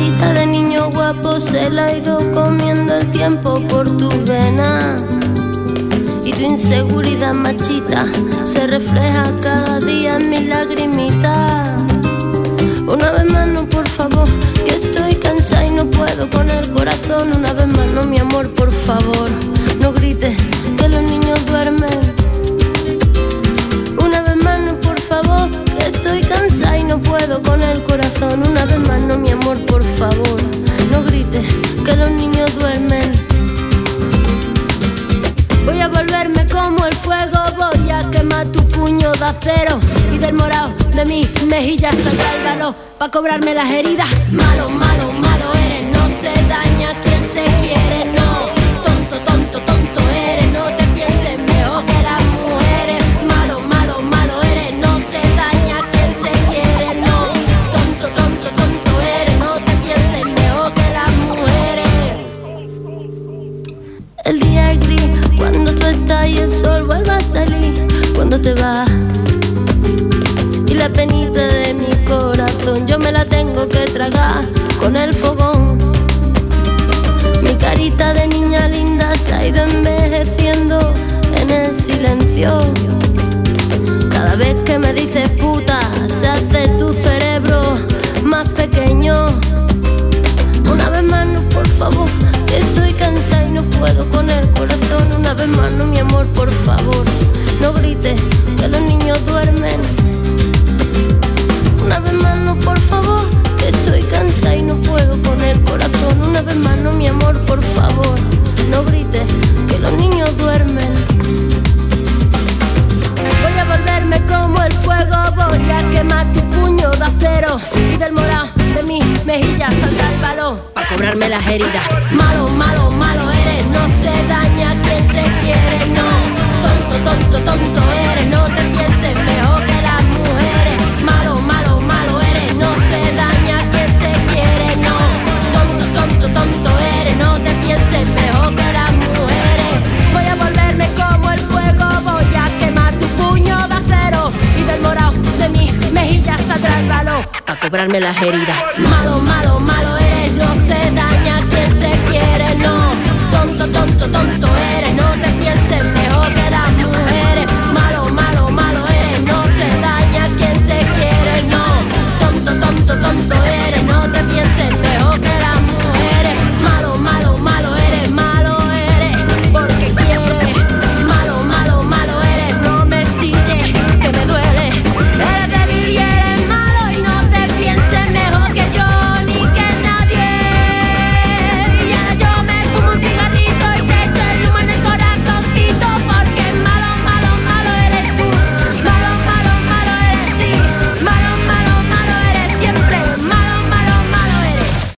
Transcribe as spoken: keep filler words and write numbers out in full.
carita de niño guapo se la ha ido comiendo el tiempo por tus venas. Y tu inseguridad machita se refleja cada día en mis lagrimitas. Una vez más no, por favor, que estoy cansada y no puedo con el corazón. Una vez más no, mi amor, por favor, no grites que los niños duermen. Una vez más no, por favor, que estoy cansada y no puedo con el corazón. Una vez más no, mi amor, por favor, no grites que los niños duermen. Voy a volverme como el fuego, voy a quemar tu puño de acero y del morado de mis mejillas saldrá el valor pa' cobrarme las heridas. Malo, malo, malo eres, no se daña quien se quiere, no. Tonto, tonto, tonto eres, no te pienses mejor que las mujeres. Malo, malo, malo eres, no se daña quien se quiere, no. Tonto, tonto, tonto eres, no te pienses mejor que las mujeres. El día es gris cuando tú estás y el sol vuelve a salir, cuando te vas. Y la penita de mi corazón yo me la tengo que tragar con el fogón. Mi carita de niña linda se ha ido envejeciendo en el silencio. Cada vez que me dices puta se hace tu cerebro más pequeño. Una vez más no, por favor, que estoy cansada y no puedo con el corazón. Una vez más no, mi amor, por favor, no grites que los niños duermen. Una vez más no, por favor, que estoy cansada y no puedo con el corazón. Una vez más no, mi amor, por favor, no grites que los niños duermen. Voy a volverme como el fuego, voy a quemar tu puño de acero y del morado de mis mejillas saldrá el valor pa' cobrarme las heridas. Malo, malo, malo eres, no se daña quien se quiere, no. Tonto, tonto, tonto eres, no te pienses mejor que las mujeres. Malo, malo, malo eres, no se daña quien se quiere, no. Tonto, tonto, tonto eres, no te pienses mejor que las mujeres. Voy a volverme como el fuego, voy a quemar tu puño de acero y del morado de mis mejillas saldrá el valor pa' cobrarme las heridas. Malo, malo, malo eres, no se daña quien se quiere, no. Tonto, tonto, tonto eres, no te pienses mejor que las mujeres.